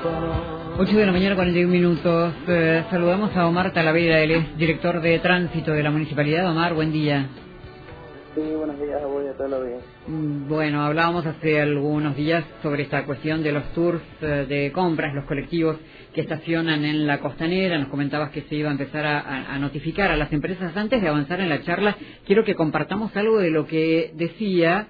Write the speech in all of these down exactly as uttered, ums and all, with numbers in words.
ocho de la mañana, cuarenta y un minutos. Eh, saludamos a Omar Talavera, él es director de tránsito de la Municipalidad. Omar, buen día. Sí, buenos días, voy a todo lo bien. Bueno, hablábamos hace algunos días sobre esta cuestión de los tours eh, de compras, los colectivos que estacionan en la costanera. Nos comentabas que se iba a empezar a, a, a notificar a las empresas. Antes de avanzar en la charla, quiero que compartamos algo de lo que decía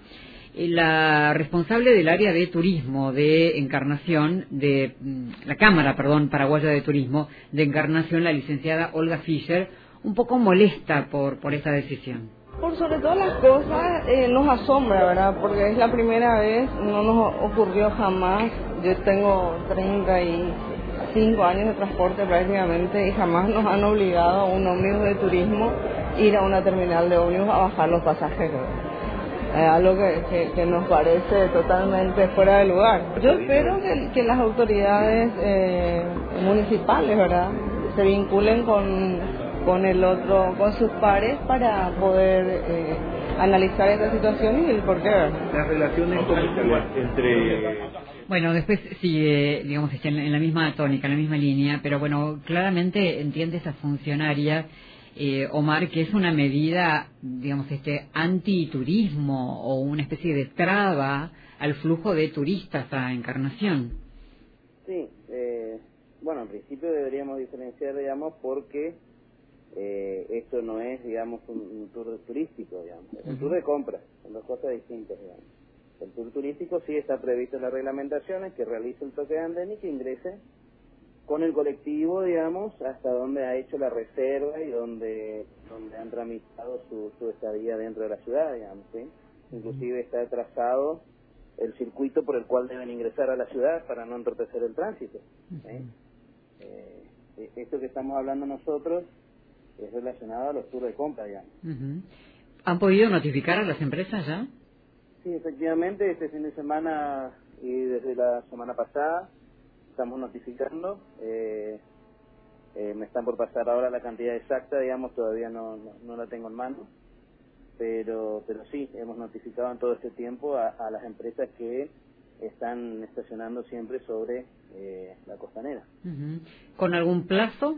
la responsable del área de turismo de Encarnación, de la Cámara, perdón, Paraguaya de Turismo de Encarnación, la licenciada Olga Fischer, un poco molesta por, por esta decisión. Por sobre todas las cosas eh, nos asombra, ¿verdad? Porque es la primera vez, no nos ocurrió jamás. Yo tengo treinta y cinco años de transporte prácticamente y jamás nos han obligado a un ómnibus de turismo ir a una terminal de ómnibus a bajar los pasajeros. Eh, algo que, que, que nos parece totalmente fuera de lugar. Yo espero que, que las autoridades eh, municipales, ¿verdad?, se vinculen con, con el otro, con sus pares para poder eh, analizar esta situación y el porqué. Las relaciones entre... Bueno, después sigue, digamos, está en, en la misma tónica, en la misma línea, pero bueno, claramente entiende esa funcionaria, eh, Omar, que es una medida, digamos, este antiturismo o una especie de traba al flujo de turistas a Encarnación. Sí, eh, bueno, en principio deberíamos diferenciar, digamos, porque eh, esto no es, digamos, un, un tour turístico, digamos, es un tour de compras, son dos cosas distintas, digamos. El tour turístico sí está previsto en las reglamentaciones, que realice el toque de andén y que ingrese con el colectivo, digamos, hasta donde ha hecho la reserva y donde donde han tramitado su, su estadía dentro de la ciudad, digamos, ¿sí? Inclusive está trazado el circuito por el cual deben ingresar a la ciudad para no entorpecer el tránsito, ¿sí? Eh, esto que estamos hablando nosotros es relacionado a los tours de compra, digamos. Uh-huh. ¿Han podido notificar a las empresas ya? Sí, efectivamente, este fin de semana y desde la semana pasada estamos notificando. Eh, eh, me están por pasar ahora la cantidad exacta, digamos, todavía no, no, no la tengo en mano, pero pero sí, hemos notificado en todo este tiempo a, a las empresas que están estacionando siempre sobre eh, la costanera. Uh-huh. ¿Con algún plazo?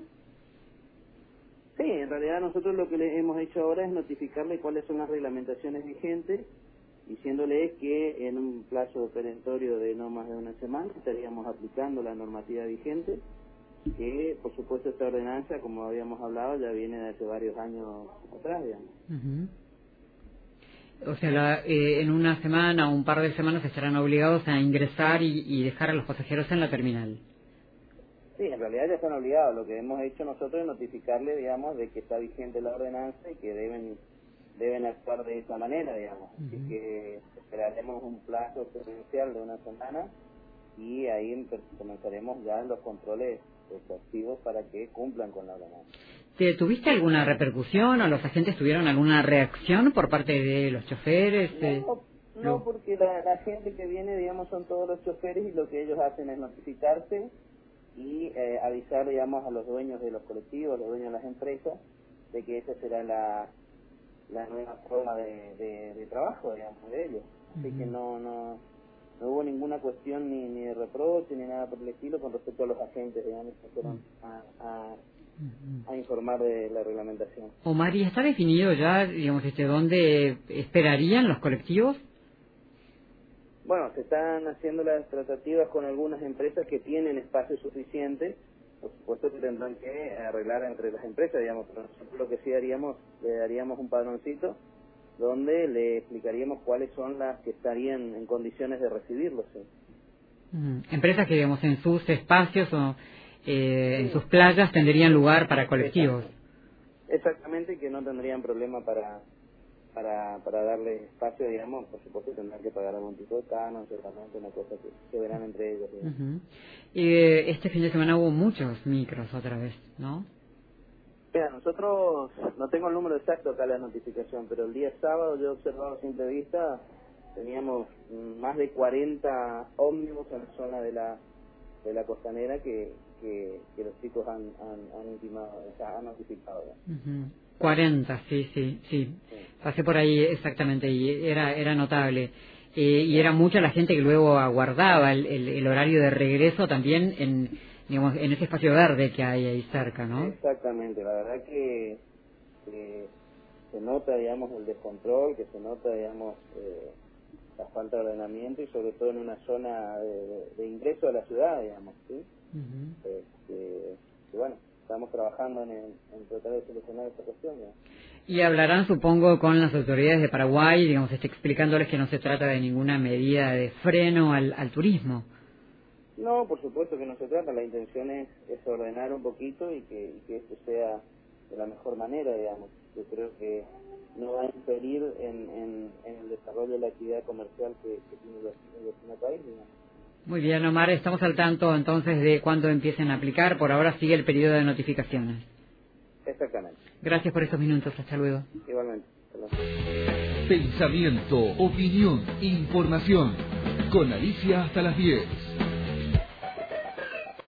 Sí, en realidad nosotros lo que le hemos hecho ahora es notificarle cuáles son las reglamentaciones vigentes, diciéndoles que en un plazo perentorio de no más de una semana estaríamos aplicando la normativa vigente, que por supuesto esta ordenanza, como habíamos hablado, ya viene de hace varios años atrás, digamos. Uh-huh. O sea, la, eh, en una semana o un par de semanas estarán obligados a ingresar y, y dejar a los pasajeros en la terminal. Sí, en realidad ya están obligados. Lo que hemos hecho nosotros es notificarle, digamos, de que está vigente la ordenanza y que deben deben actuar de esa manera, digamos. Uh-huh. Así que esperaremos un plazo prudencial de una semana y ahí comenzaremos ya los controles exhaustivos para que cumplan con la ordenanza. ¿Te ¿Tuviste alguna repercusión o los agentes tuvieron alguna reacción por parte de los choferes? No, no, porque la, la gente que viene, digamos, son todos los choferes y lo que ellos hacen es notificarse y eh, avisar, digamos, a los dueños de los colectivos, a los dueños de las empresas, de que esa será la la nueva forma de, de, de trabajo, digamos, de ellos. Así uh-huh. que no, no no hubo ninguna cuestión ni, ni de reproche ni nada por el estilo con respecto a los agentes, digamos, que fueron a, a, a informar de la reglamentación. Omar, ¿y está definido ya, digamos, este dónde esperarían los colectivos? Bueno, se están haciendo las tratativas con algunas empresas que tienen espacio suficiente. Por supuesto que tendrán que arreglar entre las empresas, digamos, pero nosotros lo que sí haríamos, le daríamos un padroncito donde le explicaríamos cuáles son las que estarían en condiciones de recibirlos. ¿Sí? Mm, empresas que, digamos, en sus espacios o eh, sí. en sus playas tendrían lugar para colectivos. Exactamente, que no tendrían problema para para para darle espacio, digamos. Por supuesto tendrán que pagar algún tipo de canon, seguramente una cosa que se verán entre ellos. Uh-huh. Y eh, este fin de semana hubo muchos micros otra vez, ¿no? Mira, nosotros, no tengo el número exacto acá la notificación, pero el día sábado yo he observado sin vista, teníamos más de cuarenta ómnibus en la zona de la de la costanera que que, que los chicos han han, han intimado, o sea, han notificado. Uh-huh. cuarenta, sí, sí, sí, sí. Pasé por ahí exactamente y era era notable. Eh, y era mucha la gente que luego aguardaba el, el, el horario de regreso también en, digamos, en ese espacio verde que hay ahí cerca, ¿no? Exactamente, la verdad que, que se nota, digamos, el descontrol, que se nota, digamos, eh, la falta de ordenamiento y sobre todo en una zona de, de ingreso a la ciudad, digamos, ¿sí? Uh-huh. Este, y bueno, estamos trabajando en, en tratar de solucionar esta cuestión, ¿no? Y hablarán, supongo, con las autoridades de Paraguay, digamos, este, explicándoles que no se trata de ninguna medida de freno al, al turismo. No, por supuesto que no se trata, la intención es, es ordenar un poquito y que, y que esto sea de la mejor manera, digamos. Yo creo que no va a impedir en, en, en el desarrollo de la actividad comercial que, que tiene el vecino país, digamos. Muy bien, Omar, estamos al tanto entonces de cuándo empiecen a aplicar. Por ahora sigue el periodo de notificaciones. Exactamente. Gracias por estos minutos. Hasta luego. Igualmente. Hasta luego. Pensamiento, opinión, información. Con Alicia hasta las diez.